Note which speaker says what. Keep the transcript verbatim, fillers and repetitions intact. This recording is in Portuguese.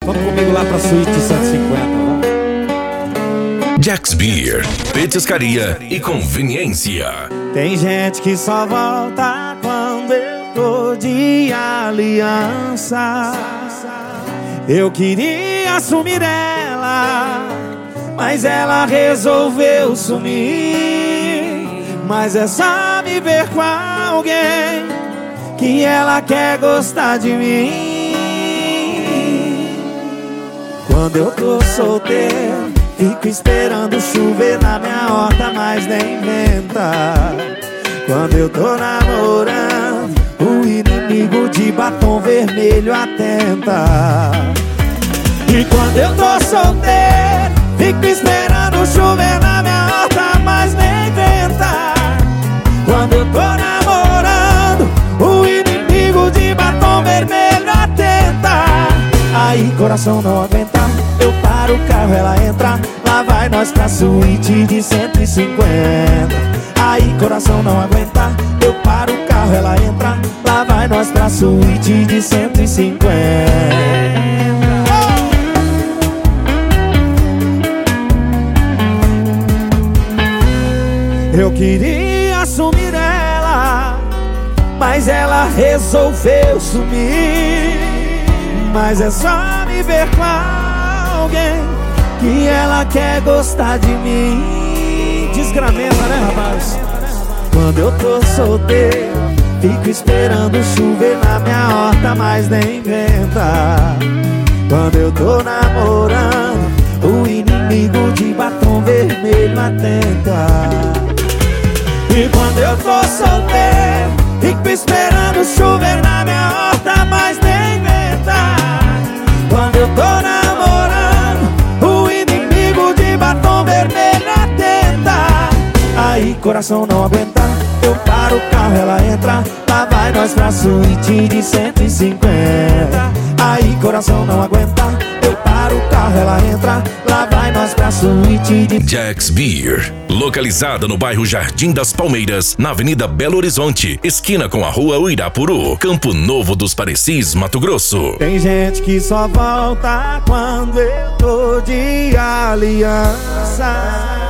Speaker 1: Vamos comigo lá pra suíte cento e cinquenta.
Speaker 2: Jack's Beer, petiscaria e conveniência.
Speaker 1: Tem gente que só volta quando eu tô de aliança. Eu queria assumir ela, mas ela resolveu sumir. Mas é só me ver com alguém que ela quer gostar de mim. Quando eu tô solteiro, fico esperando chover na minha horta, mas nem venta. Quando eu tô namorando, o inimigo de batom vermelho atenta. E quando eu tô solteiro, fico esperando chover na minha horta, mas nem venta. Quando eu tô namorando, o inimigo de batom vermelho atenta. Aí coração não aguenta, eu paro o carro, ela entra. Lá vai nós pra suíte de cento e cinquenta. Aí coração não aguenta, eu paro o carro, ela entra. Lá vai nós pra suíte de cento e cinquenta. Eu queria assumir ela, mas ela resolveu sumir. Mas é só me ver com alguém que ela quer gostar de mim. Desgramenta, né, rapaz? Quando eu tô solteiro, fico esperando chover na minha horta, mas nem venta. Quando eu tô namorando, o inimigo de batom vermelho atenta. E quando eu tô solteiro, fico esperando chover na minha horta, mas nem venta. Quando eu tô namorando, o inimigo de batom vermelho atenta. Aí coração não aguenta, eu paro o carro, ela entra. Lá vai nós pra suíte de cento e cinquenta. Aí coração não aguenta, eu paro o carro, ela entra. Lá vai nós pra suíte de...
Speaker 2: Jack's Beer, localizada no bairro Jardim das Palmeiras, na Avenida Belo Horizonte, esquina com a Rua Uirapuru, Campo Novo dos Parecis, Mato Grosso.
Speaker 1: Tem gente que só volta quando eu tô de aliança.